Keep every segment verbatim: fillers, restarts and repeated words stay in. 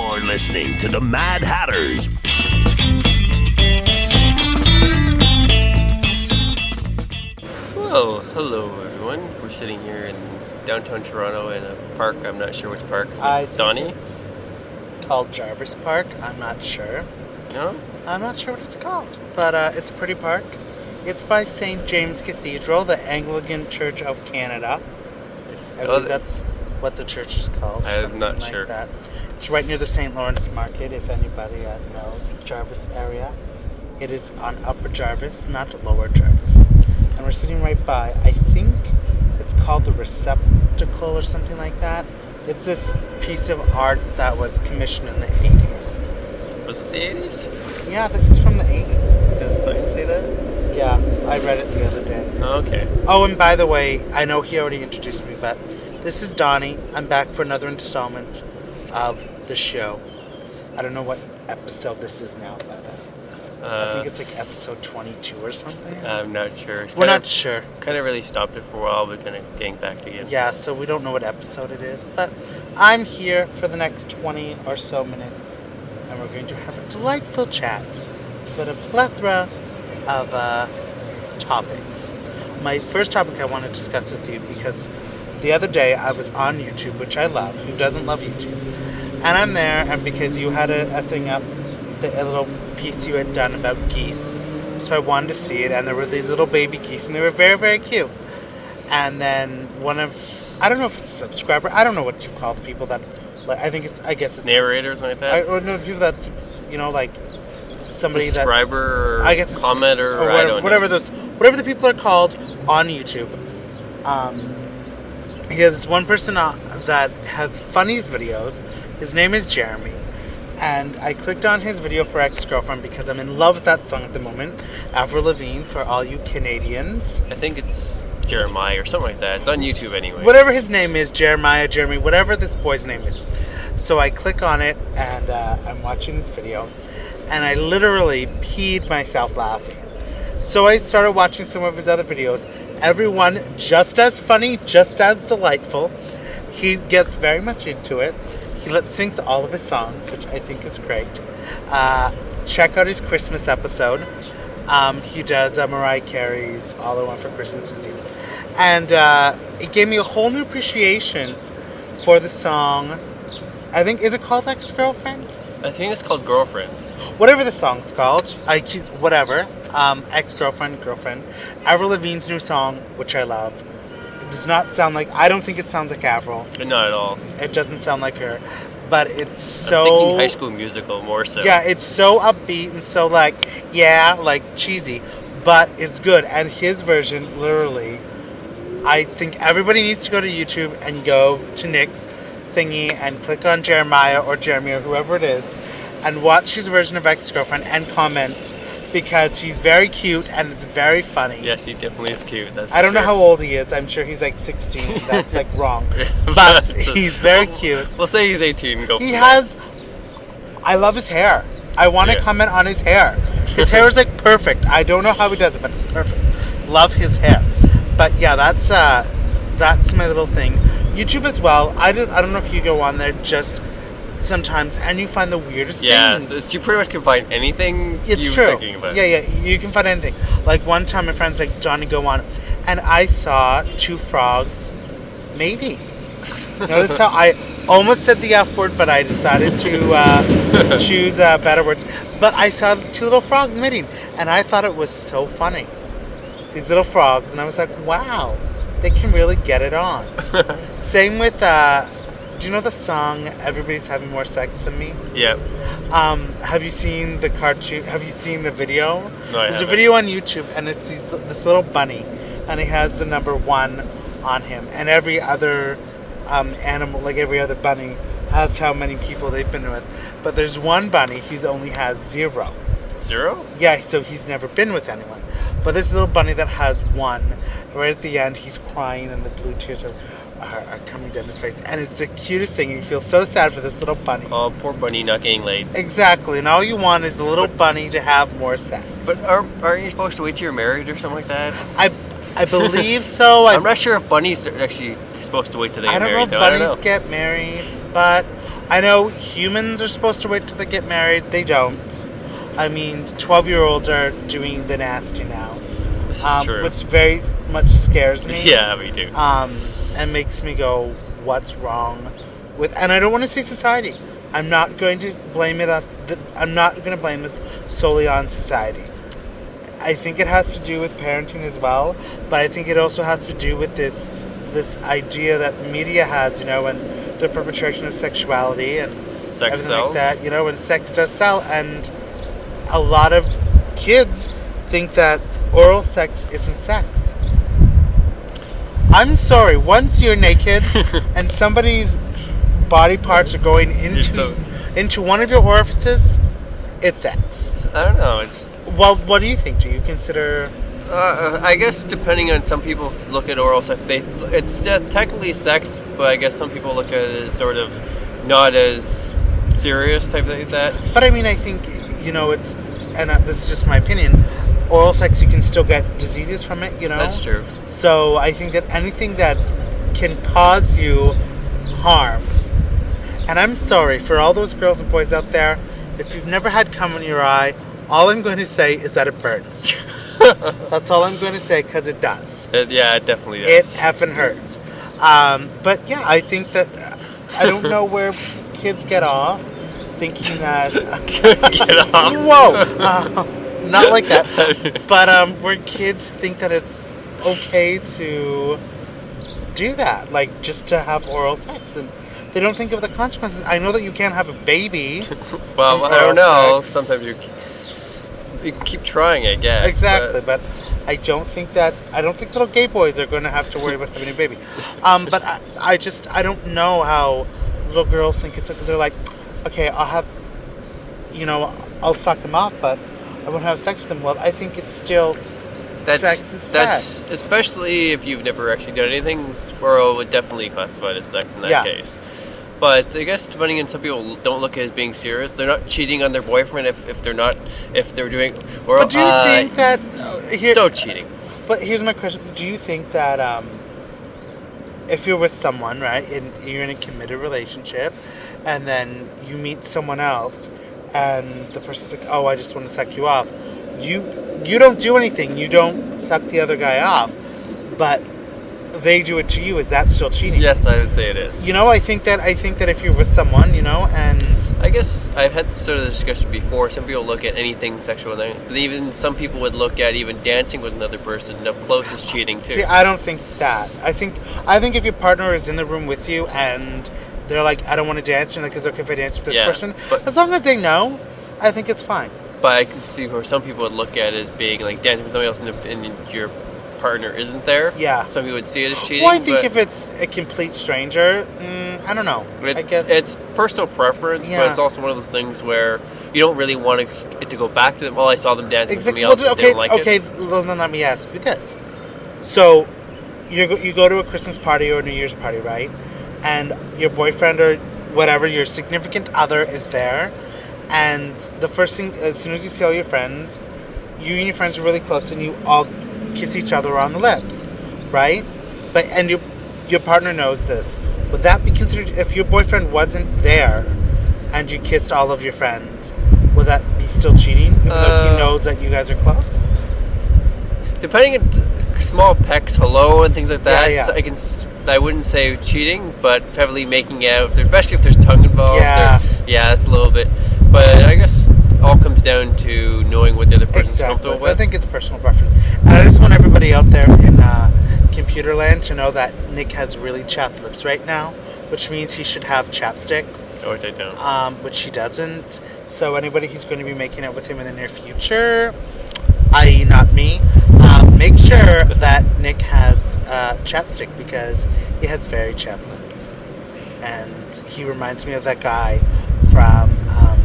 You're listening to the Mad Hatters. Well, hello everyone. We're sitting here in downtown Toronto in a park. I'm not sure which park. I think Donnie? It's called Jarvis Park. I'm not sure. No? I'm not sure what it's called, but uh, it's a pretty park. It's by Saint James Cathedral, the Anglican Church of Canada. I Oh, believe th- that's what the church is called. or I'm something not like sure. That. It's right near the Saint Lawrence Market, if anybody uh, knows Jarvis area. It is on Upper Jarvis, not Lower Jarvis. And we're sitting right by, I think it's called the Receptacle or something like that. It's this piece of art that was commissioned in the eighties. Was it the eighties? Yeah, this is from the eighties. Does the sign say that? Yeah, I read it the other day. Oh, okay. Oh, and by the way, I know he already introduced me, but this is Donnie. I'm back for another installment of the show. I don't know what episode this is now, but uh, I Uh, think it's like episode twenty-two or something. I'm not sure. It's We're kind not of, sure. Kind of really stopped it for a while, but kind of getting back again. Yeah, so we don't know what episode it is, but I'm here for the next twenty or so minutes, and we're going to have a delightful chat with a plethora of uh, topics. My first topic I want to discuss with you, because the other day I was on YouTube, which I love. Who doesn't love YouTube? And I'm there, and because you had a, a thing up, the, a little piece you had done about geese, so I wanted to see it, and there were these little baby geese, and they were very, very cute. And then one of, I don't know if it's a subscriber, I don't know what you call the people that, like, I think it's, I guess it's... Narrators like that? I, or no, people that's, you know, like, somebody that... Subscriber or I guess it's- commenter, or or whatever, I don't whatever know. those, whatever the people are called on YouTube. Um, he has one person uh, that has funnies videos. His name is Jeremy, and I clicked on his video for Ex-Girlfriend because I'm in love with that song at the moment. Avril Lavigne, for all you Canadians. I think it's Jeremiah or something like that. It's on YouTube anyway. Whatever his name is, Jeremiah, Jeremy, whatever this boy's name is. So I click on it, and uh, I'm watching this video, and I literally peed myself laughing. So I started watching some of his other videos. Everyone just as funny, just as delightful. He gets very much into it. He lip syncs all of his songs, which I think is great. Uh, check out his Christmas episode. Um, he does uh, Mariah Carey's All I Want for Christmas Is You. And uh, it gave me a whole new appreciation for the song. I think, is it called Ex-Girlfriend? I think it's called Girlfriend. Whatever the song's called, I keep, whatever. Um, Ex-Girlfriend, Girlfriend. Avril Lavigne's new song, which I love. It does not sound like, I don't think it sounds like Avril. Not at all. It doesn't sound like her. But it's so... I'm thinking High School Musical more so. Yeah, it's so upbeat and so like, yeah, like cheesy. But it's good. And his version, literally, I think everybody needs to go to YouTube and go to Nick's thingy and click on Jeremiah or Jeremy or whoever it is and watch his version of Ex-Girlfriend and comment, because he's very cute and it's very funny. Yes, he definitely is cute. That's I don't for know sure. how old he is. I'm sure he's like sixteen. That's like wrong. But he's very cute. We'll say he's eighteen. Go. He for has... I love his hair. I want to Yeah. comment on his hair. His hair is like perfect. I don't know how he does it, but it's perfect. Love his hair. But yeah, that's uh, that's my little thing. YouTube as well. I don't. I don't know if you go on there just sometimes and you find the weirdest Yeah, things. it's- you pretty much can find anything It's you're true. thinking about. Yeah, yeah. You can find anything. Like one time, my friends like Johnny go on, and I saw two frogs mating. Notice how I almost said the F word, but I decided to uh, choose uh, better words. But I saw two little frogs mating, and I thought it was so funny. These little frogs, and I was like, wow, they can really get it on. Same with, uh, do you know the song "Everybody's Having More Sex Than Me"? Yeah. Um, have you seen the cartoon? Have you seen the video? No, I There's haven't. a video on YouTube, and it's these, this little bunny, and he has the number one on him, and every other um, animal, like every other bunny, has how many people they've been with. But there's one bunny who only has zero. Zero? Yeah, so he's never been with anyone. But this little bunny that has one, right at the end, he's crying, and the blue tears are. Are, are coming down his face, and it's the cutest thing. You feel so sad for this little bunny. Oh, poor bunny not getting laid. Exactly, and all you want is the little bunny to have more sex. But are, aren't you supposed to wait till you're married or something like that? I, I believe so. I, I'm not sure if bunnies are actually supposed to wait till they I get don't know married. if though. I don't bunnies know. get married, but I know humans are supposed to wait till they get married. They don't. I mean, twelve-year-olds are doing the nasty now. This is um, true. Which very much scares me. Yeah, me too. Um, and makes me go, what's wrong with... And I don't want to say society. I'm not going to blame it us. I'm not going to blame this solely on society. I think it has to do with parenting as well, but I think it also has to do with this this idea that media has, you know, and the perpetration of sexuality and Sex everything sells. like that, you know, and sex does sell, and a lot of kids think that oral sex isn't sex. I'm sorry, once you're naked and somebody's body parts are going into So- into one of your orifices, it's sex. I don't know. It's Well, what do you think? Do you consider... Uh, I guess depending on some people look at oral sex, they it's uh, technically sex, but I guess some people look at it as sort of not as serious type like that. But I mean, I think, you know, it's... And uh, this is just my opinion. Oral sex, you can still get diseases from it, you know? That's true. So I think that anything that can cause you harm... And I'm sorry, for all those girls and boys out there, if you've never had cum in your eye, all I'm going to say is that it burns. That's all I'm going to say, because it does. It, yeah, it definitely It does. effing hurts. Um, but yeah, I think that... Uh, I don't know where kids get off thinking that... Get off. Whoa! Uh, not like that. But um, where kids think that it's okay to do that. Like, just to have oral sex. And they don't think of the consequences. I know that you can't have a baby. Well, from I don't oral know. sex. Sometimes you you keep trying, I guess. Exactly, but- but I don't think that I don't think little gay boys are going to have to worry about having a baby. Um, but I, I just I don't know how little girls think it's okay. They're like, okay, I'll have, you know, I'll suck him off, but I won't have sex with him. Well, I think it's still That's sex is that's sex. especially if you've never actually done anything. Oral would definitely classify as sex in that Yeah. case. But I guess depending on some people don't look at it as being serious. They're not cheating on their boyfriend if, if they're not if they're doing oral. But do you uh, think that uh, here? still cheating? But here's my question: do you think that um, if you're with someone, right, and you're in a committed relationship, and then you meet someone else, and the person's like, "Oh, I just want to suck you off," you you don't do anything. You don't suck the other guy off, but they do it to you. Is that still cheating? Yes, I would say it is. You know, I think that I think that if you're with someone, you know, and I guess I've had this sort of discussion before. Some people look at anything sexual, but even some people would look at even dancing with another person up close as cheating too. see, I don't think that. I think I think if your partner is in the room with you and they're like, "I don't want to dance," and like, "It's okay if I dance with this Yeah, person," but- as long as they know, I think it's fine. But I can see where some people would look at it as being like dancing with somebody else, and, the, and your partner isn't there. Yeah. Some people would see it as cheating. Well, I think but if it's a complete stranger, mm, I don't know. it, I guess it's personal preference, Yeah. but it's also one of those things where you don't really want it to go back to them. Well, I saw them dancing exactly. with somebody Well, else. and okay, they don't like okay. Well, then let me ask you this: so you go, you go to a Christmas party or a New Year's party, right? And your boyfriend or whatever, your significant other is there, and the first thing, as soon as you see all your friends, you and your friends are really close, and you all kiss each other on the lips, right? But and your your partner knows this. Would that be considered if your boyfriend wasn't there and you kissed all of your friends? Would that be still cheating, even though Uh, he knows that you guys are close? it. Depending on t- small pecks, hello, and things like that. Yeah, yeah. So I can. s- I wouldn't say cheating, but heavily making out, especially if there's tongue involved. Yeah. there- yeah, that's a little bit. But I guess it all comes down to knowing what the other person's Exactly. comfortable with. I think it's personal preference. And I just want everybody out there in uh, computer land to know that Nick has really chapped lips right now, which means he should have chapstick, Oh, I don't. um, which he doesn't. So anybody who's going to be making out with him in the near future, that is not me, um, make sure that Nick has uh, chapstick because he has very chapped lips. And he reminds me of that guy from um,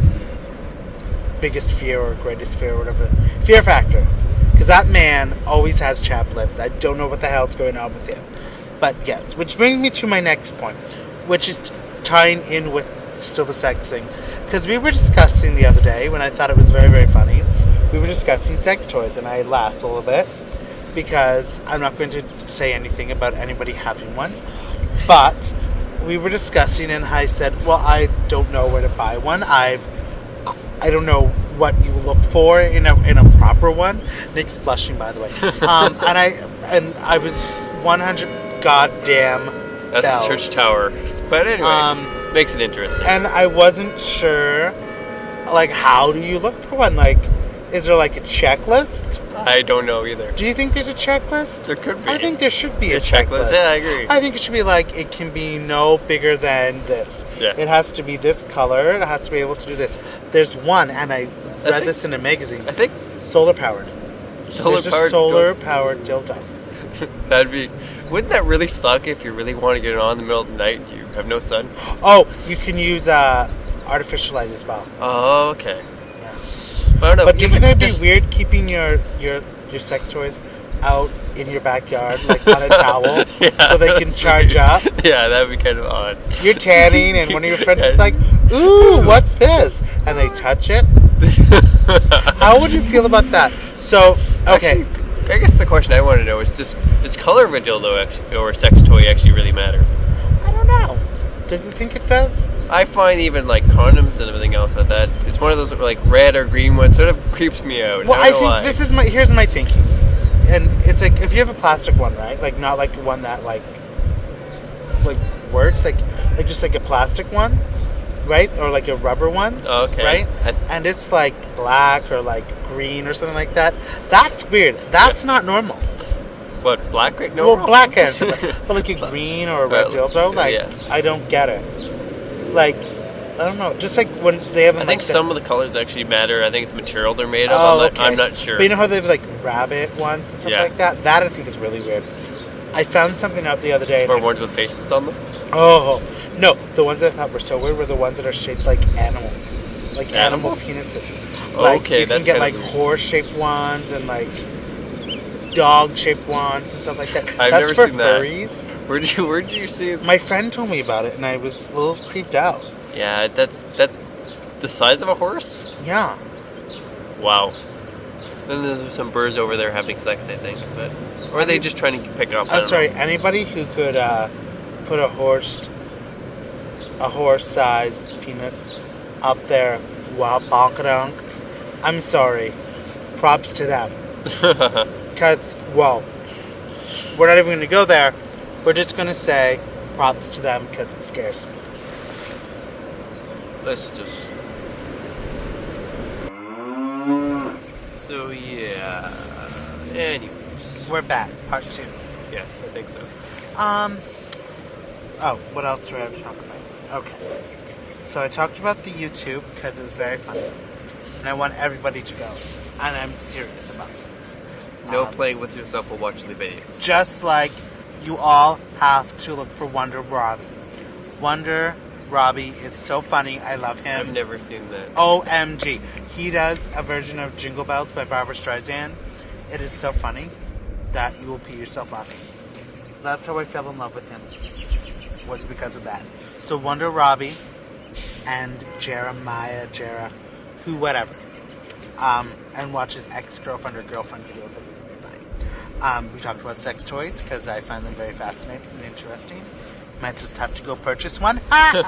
Biggest Fear or Greatest Fear or whatever. Fear Factor. Because that man always has chapped lips. I don't know what the hell's going on with him. But yes, which brings me to my next point, which is tying in with still the sex thing. Because we were discussing the other day, when I thought it was very, very funny, we were discussing sex toys, and I laughed a little bit, because I'm not going to say anything about anybody having one. But we were discussing, and I said, "Well, I don't know where to buy one. I've, I don't know what you look for in a in a proper one." Nick's blushing, by the way. Um, and I and I was one hundred goddamn. That's bells. the church tower. But anyways, Um, makes it interesting. And I wasn't sure, like, how do you look for one? Like, is there like a checklist? I don't know either. Do you think there's a checklist? There could be. I think there should be a, A checklist. checklist. Yeah, I agree. I think it should be like, it can be no bigger than this. Yeah. It has to be this color. It has to be able to do this. There's one, and I read think- this in a magazine. I think Solar powered. solar There's powered. a solar powered dildo. That'd be. Wouldn't that really suck if you really want to get it on in the middle of the night? You have no sun. Oh, you can use uh, artificial light as well. Oh, okay. Yeah. But I don't know. But do you think even that'd be just- weird keeping your, your your sex toys out in your backyard, like on a towel, Yeah, so they can that's charge weird. up? Yeah, that'd be kind of odd. You're tanning, and one of your friends is like, "Ooh, what's this?" And they touch it. How would you feel about that? So, okay, Actually, I guess the question I want to know is just does color of a dildo actually, or sex toy actually really matter? I don't know. Does it think it does? I find even like condoms and everything else like that. It's one of those like red or green ones sort of creeps me out. Well, I I don't know think why. this is my here's my thinking, and it's like if you have a plastic one, right? Like not like one that like like works, like like just like a plastic one, right? Or like a rubber one, Oh, okay. right? I- And it's like black or like green or something like that. That's weird. That's not normal. What, black? No. Well, black and stuff, but like a green or a red Well, dildo, like yeah. I don't get it. Like I don't know. Just like when they have, I them, think like, the- some of the colors actually matter. I think it's material they're made of. Oh, I'm, not, okay. I'm not sure. But you know how they have like rabbit ones and stuff Yeah. like that? That I think is really weird. I found something out the other day. and or I- ones with faces on them. Oh, no. The ones that I thought were so weird were the ones that are shaped like animals. Like Animals? animal penises. Like Okay, you can that's get kinda like weird. horse-shaped ones and like dog-shaped ones and stuff like that. I've That's never for seen that. furries. Where did you Where did you see? My friend told me about it and I was a little creeped out. Yeah, that's that's the size of a horse. Yeah. Wow. Then there's some birds over there having sex, I think, but or are they just trying to pick it up? I I'm don't sorry, know. anybody who could uh, put a horse, a horse-sized penis up there while bonkadonk, I'm sorry. Props to them. Because, well, we're not even going to go there. We're just going to say props to them because it scares me. Let's just. So yeah. Anyways, We're back, part two. yes, I think so. Um. Oh, what else do I have to talk about? Okay. So I talked about the YouTube because it was very funny, and I want everybody to go. And I'm serious about this. No Um, playing with yourself while watching the video. Just like you all have to look for Wonder Robbie. Wonder Robbie is so funny. I love him. I've never seen that. O M G. He does a version of Jingle Bells by Barbara Streisand. It is so funny that you will pee yourself laughing. That's how I fell in love with him. Was because of that. So Wonder Robbie and Jeremiah, Jera, who, whatever. Um, and watch his ex-girlfriend or girlfriend video. But it's very funny. Um, we talked about sex toys because I find them very fascinating and interesting. Might just have to go purchase one.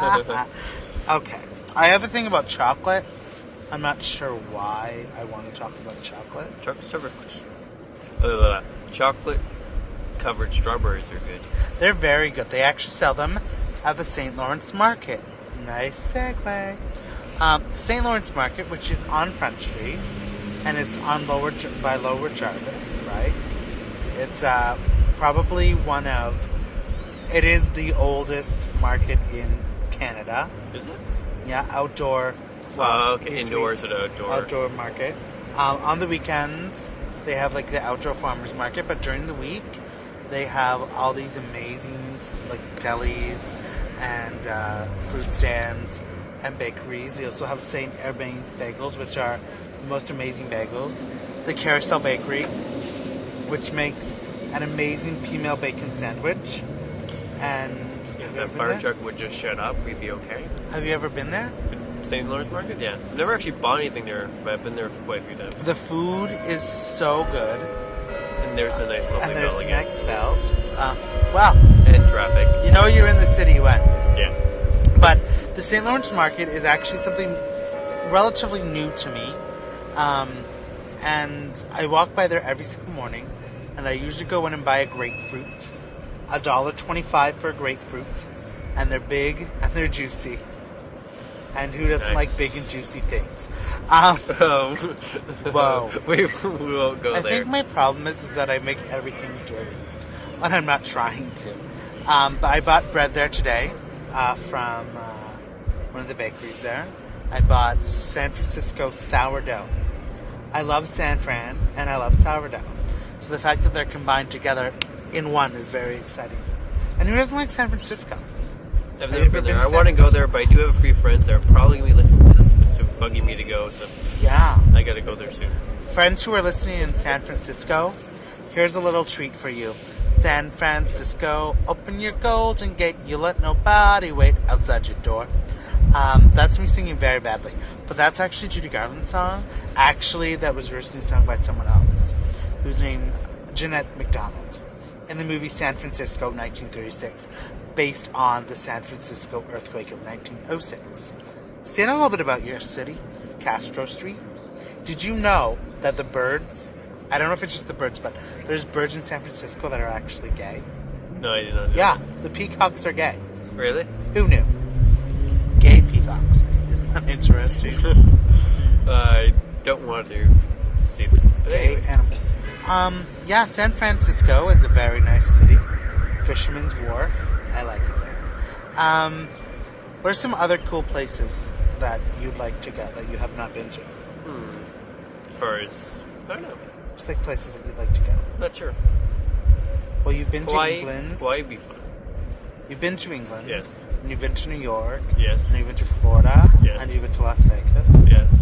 Okay. I have a thing about chocolate. I'm not sure why I want to talk about chocolate. Chocolate, uh, chocolate covered strawberries are good. They're very good. They actually sell them at the Saint Lawrence Market. Nice segue. Um, Saint Lawrence Market, which is on Front Street, and it's on Lower Jar- by Lower Jarvis, right? It's uh, probably one of. It is the oldest market in Canada. Is it? Yeah, outdoor. Oh, okay. used to be Indoors and outdoor. Outdoor market. Um, on the weekends, they have like the outdoor farmers market, but during the week, they have all these amazing like delis and uh, fruit stands and bakeries. They also have Saint Urbain's Bagels, which are the most amazing bagels. The Carousel Bakery, which makes an amazing female bacon sandwich. And have If you that ever been fire there? truck would just shut up, we'd be okay. Have you ever been there? Saint Lawrence Market? Yeah. I've never actually bought anything there, but I've been there quite a few times. The food is so good. And there's the nice lovely And there's bell again. next bells. Um, wow. And traffic. You know you're in the city when? Yeah. But the Saint Lawrence Market is actually something relatively new to me. Um, and I walk by there every single morning, and I usually go in and buy a grapefruit. a dollar twenty-five for a grapefruit. And they're big and they're juicy. And who doesn't Nice. like big and juicy things? Um, Um, Whoa. we, we won't go I there. think my problem is, is that I make everything dirty. And I'm not trying to. Um, but I bought bread there today uh, from uh, one of the bakeries there. I bought San Francisco sourdough. I love San Fran and I love sourdough. So the fact that they're combined together in one is very exciting. And who doesn't like San Francisco? I've Have never you ever been there. been I to want to San go there, but I do have a few friends that are probably going to be listening to this, but it's bugging me to go, so Yeah. I got to go there soon. Friends who are listening in San Francisco, here's a little treat for you. San Francisco, open your golden gate. You let nobody wait outside your door. Um, that's me singing very badly. But that's actually Judy Garland's song. Actually, that was originally sung by someone else, who's named Jeanette MacDonald, in the movie San Francisco, nineteen thirty-six, based on the San Francisco earthquake of nineteen oh six. Saying a little bit about your city, Castro Street. Did you know that the birds, I don't know if it's just the birds, but there's birds in San Francisco that are actually gay? No, I did not know. Yeah, the peacocks are gay. Really? Who knew? Gay peacocks. Isn't that interesting? I don't want to see them. But Gay anyways. animals. Um, yeah, San Francisco is a very nice city. Fisherman's Wharf. I like it there. Um, what are some other cool places that you'd like to go that you have not been to? Hmm. As far as, I don't know. Just like places that you'd like to go. Not sure. Well, you've been to Hawaii, England. Hawaii would be fun. You've been to England. Yes. And you've been to New York. Yes. And you've been to Florida. Yes. And you've been to Las Vegas. Yes.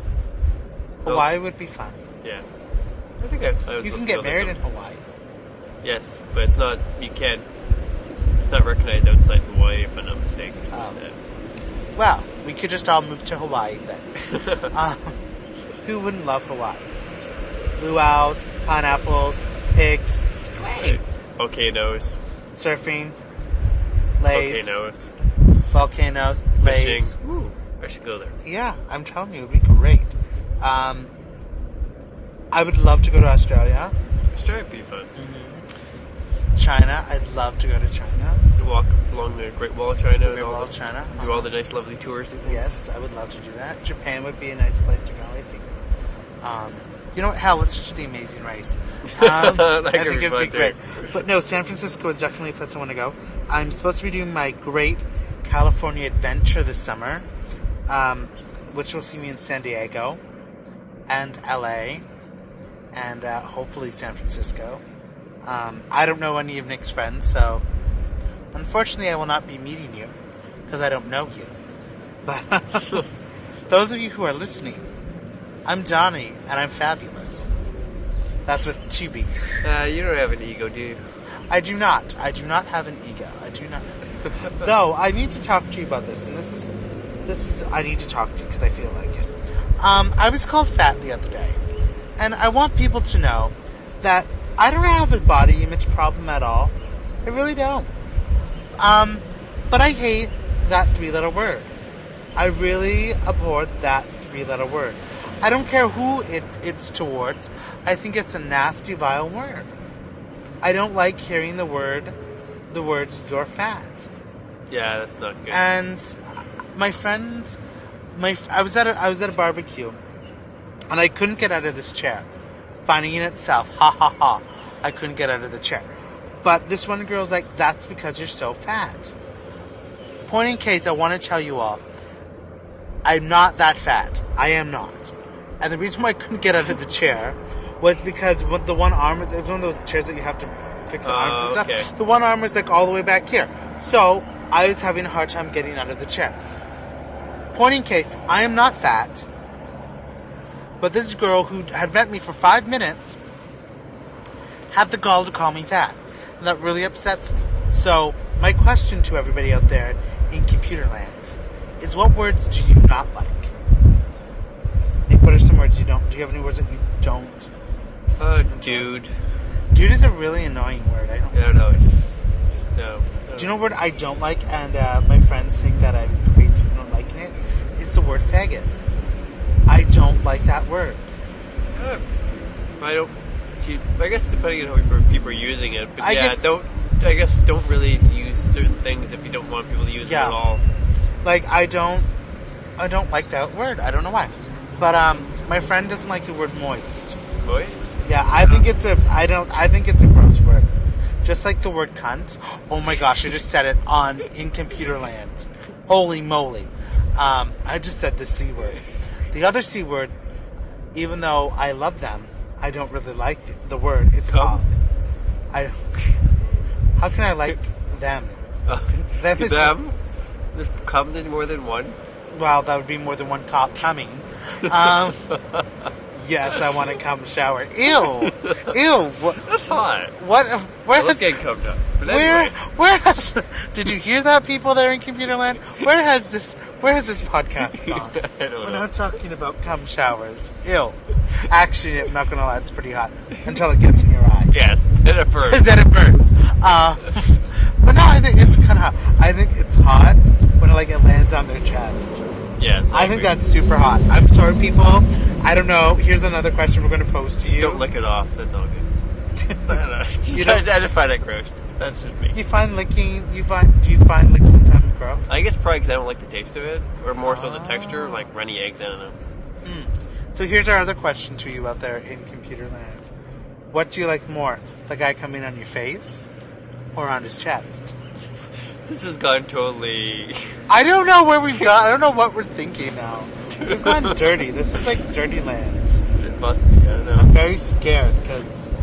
Hawaii would be fun. Yeah. I think I, I would You love can to get go there married in some- Hawaii. Yes, but it's not, you can't, it's not recognized outside Hawaii if I'm not mistaken. Or something like Well, we could just all move to Hawaii then. that. Um, who wouldn't love Hawaii? Luau's, pineapples, pigs. It's great. Volcanoes. Surfing, lays, Volcanoes. volcanoes, Fishing. lays. Ooh, I should go there. Yeah, I'm telling you, it would be great. Um, I would love to go to Australia. Australia would be fun. China, I'd love to go to China. You walk along the Great Wall of China The and Great all Wall the, of China. do all the nice, lovely tours and things. Yes, I would love to do that. Japan would be a nice place to go, I think. Um, you know what? Hell, let's just do the Amazing Race. Um, That I could think be it'd fun be great. too. But no, San Francisco is definitely a place I want to go. I'm supposed to be doing my Great California Adventure this summer, um, which will see me in San Diego and L A and uh, hopefully San Francisco. Um, I don't know any of Nick's friends, so unfortunately I will not be meeting you because I don't know you. But those of you who are listening, I'm Donnie and I'm fabulous. That's with two B's. Uh, you don't have an ego, do you? I do not. I do not have an ego. I do not have an ego. Though, I need to talk to you about this, and this is, this is, I need to talk to you because I feel like it. Um, I was called fat the other day, and I want people to know that I don't have a body image problem at all. I really don't. Um, but I hate that three-letter word. I really abhor that three-letter word. I don't care who it, it's towards. I think it's a nasty, vile word. I don't like hearing the word, the words, you're fat. Yeah, that's not good. And my friends, my, I was at a, I was at a barbecue, and I couldn't get out of this chair. Funny in itself, ha ha ha. I couldn't get out of the chair. But this one girl's like, that's because you're so fat. Point in case, I want to tell you all, I'm not that fat. I am not. And the reason why I couldn't get out of the chair was because with the one arm was, it was one of those chairs that you have to fix the Oh, arms and stuff. okay. The one arm was like all the way back here. So I was having a hard time getting out of the chair. Point in case, I am not fat. But this girl who had met me for five minutes had the gall to call me fat. And that really upsets me. So my question to everybody out there in computer land is, what words do you not like? Nick, what are some words you don't? Do you have any words that you don't? Uh, dude. Dude is a really annoying word. I don't. I don't know. It's just, just no. I Do you know what I don't like? And uh, my friends think that I'm crazy for not liking it. It's the word faggot. I don't like that word. Yeah. I don't. See, I guess depending on how people are using it, but I yeah, guess- don't. I guess don't really use certain things if you don't want people to use Yeah. it at all. Like I don't, I don't like that word. I don't know why. But um, my friend doesn't like the word moist. Moist? Yeah, I think it's a. I don't. I think it's a gross word. Just like the word cunt. Oh my gosh! I just said it on in computer land. Holy moly! Um, I just said the c word. The other c word, even though I love them, I don't really like the word. It's Cum? cock. I. How can I like them? Uh, Them is- them? There's come in more than one. Well, that would be more than one cock coming. Um, yes, I want to come shower. Ew, ew. What? That's hot. What? Where I look has, getting cummed up. But where? anyway, Where has? Did you hear that, people there in Computerland? Where has this? Where has this podcast gone? I don't We're know. not talking about cum showers. Ew. Actually, I'm not gonna lie. It's pretty hot until it gets in your eye. Yes, then it burns. Then it burns. Uh, but no, I think it's kind of hot. I think it's hot when like it lands on their chest. Yes, I think agree. that's super hot. I'm sorry, people. I don't know. Here's another question we're going to pose to Just you. don't lick it off. That's all good. I don't know. You You don't- don't identify that gross. That's just me. You find licking? You find? Do you find licking kind of gross? I guess probably because I don't like the taste of it, or more so the texture, like runny eggs. I don't know. So here's our other question to you out there in computer land. What do you like more? The guy coming on your face or on his chest? This has gone totally. I don't know where we've got. I don't know what we're thinking now. We've gone dirty. This is like dirty land. busty. I don't I'm know. very scared because.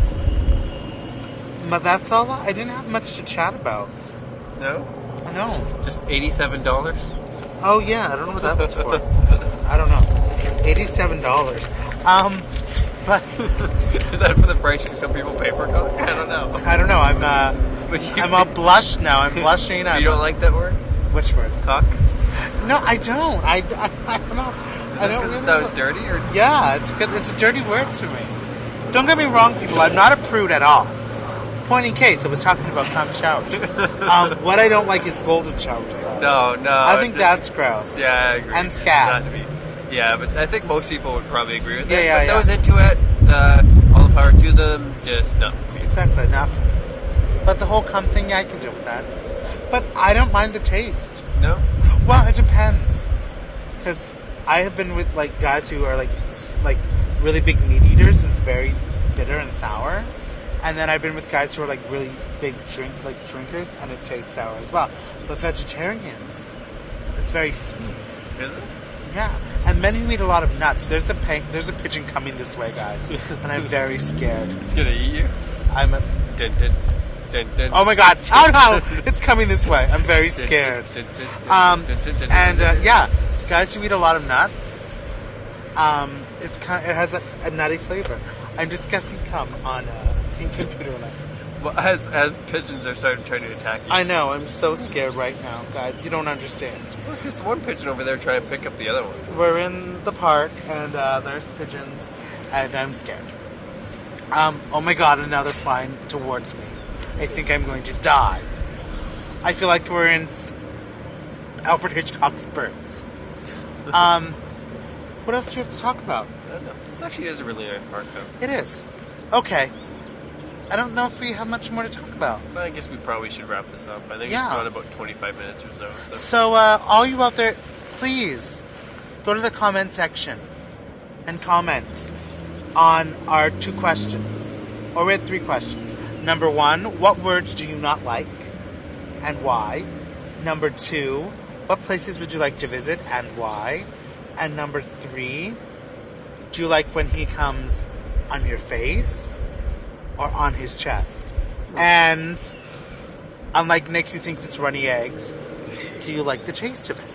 But that's all. I didn't have much to chat about. No, I know. just eighty-seven dollars. Oh yeah, I don't know what that was for. I don't know. Eighty-seven dollars. Um, but Is that for the price some people pay for coke? I don't know. I don't know. I'm uh, But you, I'm all blushed now. I'm blushing. I'm, you don't like that word, which word? cock? No, I don't. I, I, I don't know. Is I it don't because really it sounds know. dirty, or Yeah, it's good. It's a dirty word to me. Don't get me wrong, people. I'm not a prude at all. Point in case, I was talking about cum showers. Um, what I don't like is golden showers, though. no, no? I think it- that's gross. Yeah, I agree. And scab. Not to me. Yeah, but I think most people would probably agree with Yeah, that. yeah, but yeah. those into it, uh, all the power to them. Just not for me. Exactly, enough. But the whole cum thing, yeah, I can deal with that. But I don't mind the taste. No. Well, it depends. Because I have been with like guys who are like s- like really big meat eaters, and it's very bitter and sour. And then I've been with guys who are like really big drink like drinkers, and it tastes sour as well. But vegetarians, it's very sweet. Is it? Yeah, and men who eat a lot of nuts. There's a pen, there's a pigeon coming this way, guys, and I'm very scared. It's gonna eat you. I'm a, Dun, dun, dun, dun. oh my god! Oh no! It's coming this way. I'm very scared. Dun, dun, dun, dun, Um, dun, dun, dun, and uh, dun, dun. yeah, guys who eat a lot of nuts, um, it's kind. It has a, a nutty flavor. I'm discussing cum on uh, in computer land. Well, as as pigeons are starting trying to attack you. I know. I'm so scared right now, guys. You don't understand. Well, there's one pigeon over there trying to pick up the other one. We're in the park, and uh, there's pigeons, and I'm scared. Um, oh my god, and now they're flying towards me. I think I'm going to die. I feel like we're in Alfred Hitchcock's Birds. Um, what else do we have to talk about? I don't know. This actually is a really nice park, though. It is. Okay. I don't know if we have much more to talk about. But I guess we probably should wrap this up. I think Yeah. it's gone about twenty-five minutes or so. So So, uh, all you out there, please go to the comment section and comment on our two questions. Or we had three questions. Number one, what words do you not like and why? Number two, what places would you like to visit and why? And number three, do you like when he comes on your face or on his chest? And unlike Nick, who thinks it's runny eggs, do you like the taste of it?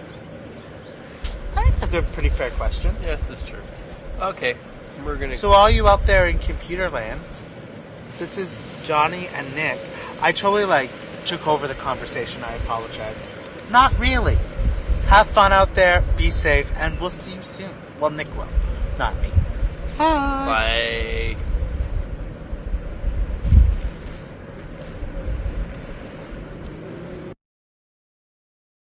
I think that's a pretty fair question. yes, that's true. Okay, we're gonna. So all you out there in computer land, this is Johnny and Nick. I totally like took over the conversation. I apologize. Not really. Have fun out there. Be safe, and we'll see you soon. Well, Nick will, not me. Bye. Bye.